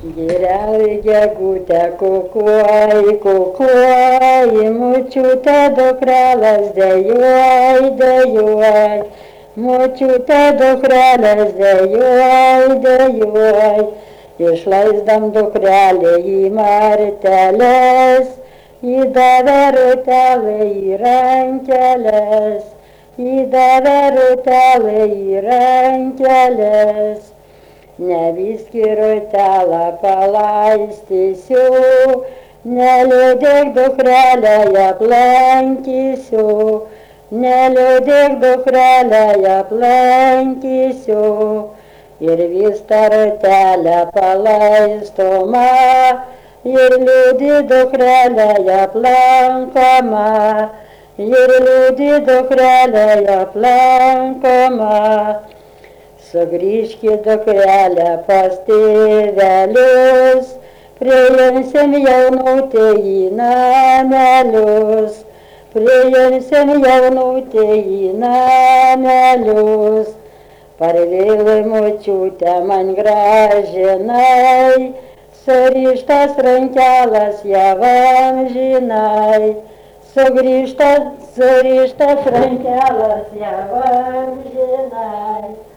Giriauji gegutę, kukuoji, kukuoji, močiute dukrelės dejuoj, dejuoj. Močiute dukrelės dejuoj, dejuoj. Išleisdam dukrelę į marteles, įdavė rutelę į rankeles, įdavė rutelę į rankeles. Ne viskį rutelą palaistysiu, neliūdėk dukrelę aplankysiu, neliūdėk dukrelę aplankysiu. Ir vis tą rutelę palaistoma, ir liūdi dukrelę aplankoma, ir liūdi dukrelę aplankoma. Sugrįžki dukrelę pas tėvelius, priimsim jaunutę į namelius, priimsim jaunutę į namelius. Parvėlai močiutę man gražinai, surištas rankelas jau amžinai, surištas rankelas jau amžinai.